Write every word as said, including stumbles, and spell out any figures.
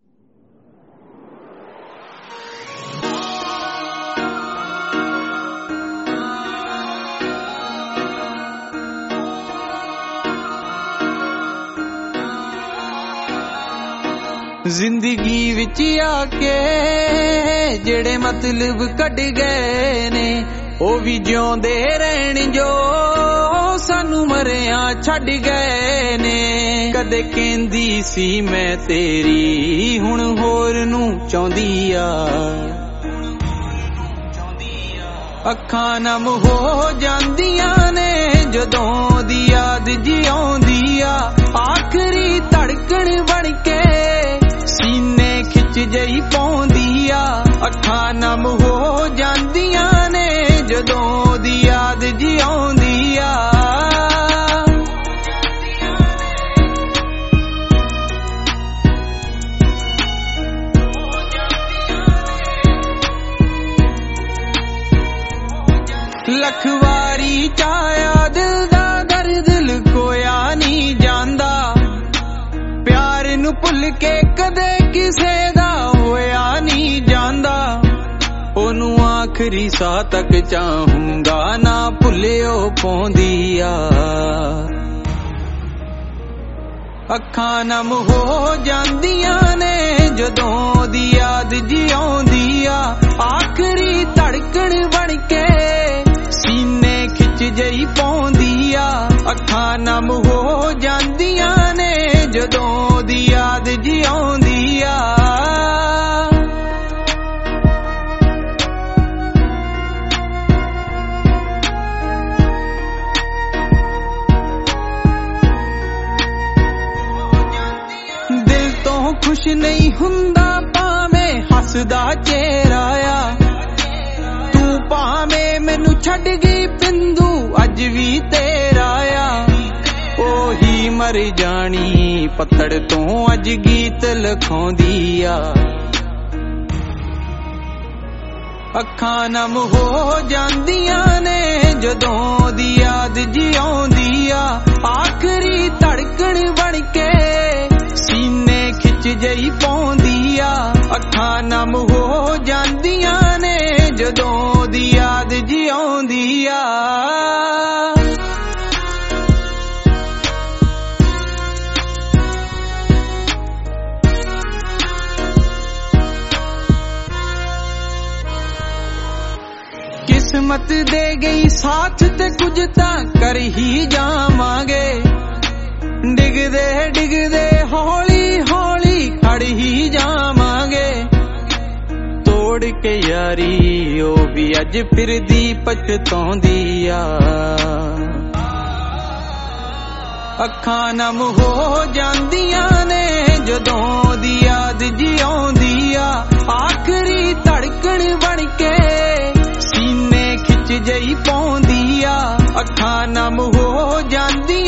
जिंदगी विच आके जेड़े मतलब कट गए ने ओ भी जिउंदे रहण जो सानू मरिया छड्ड गए ने। कदे कहंदी सी मैं तेरी हुण होर नू चाहुंदी आ, अखां नम हो जांदियां ने जदों दी याद जी आउंदी आ। आखरी धड़कन बन के सीने खिच जई पौंदी आ, अखां नम हो जांदियां ने जदों दी याद जी आउंदी आ। लख वारी चाया दिल दा दर्द लुकोया नहीं जांदा, प्यार नू भुल के कदे किसे दा होया नहीं जांदा। ओनू आखरी साह तक चाहूंगा ना भुलियो पौंदी आ, अखां नम हो जांदियां ने जदों दी याद जी आउंदी आ। आखरी धड़कन बन के सीने खिच जई पौंदी आ, अखां नम हो जांदियां ने जदों दी याद जी आउंदी आ। दिल तो खुश नहीं हुंदा भावें हसदा चेहरा आ, तू भावें मैनू छड्ड गई बिंदु अज भी तेरा आ। ओही मर जानी पत्थड़ तो अज गीत लिखाउंदी आ, अखां नम हो जांदियां ने जदों दी याद जी आउंदी आ। आखरी धड़कन बन के सीने खिच जई पौंदी आ, अखां नम हो जांदियां ने जदों दी याद जी आउंदी आ। किस्मत दे गई साथ ते कुछ तां कर ही जावांगे, डिगदे डिगदे हौली हौली खड़ ही जावांगे। तोड़ के यारी ओ भी अज फिरदी पछताउंदी आ, अखां नम हो जांदियां ने जदों दी याद जी आउंदी आ। आखरी धड़कन बन के सीने खिच जई पौंदी आ, अखां नम हो जांदी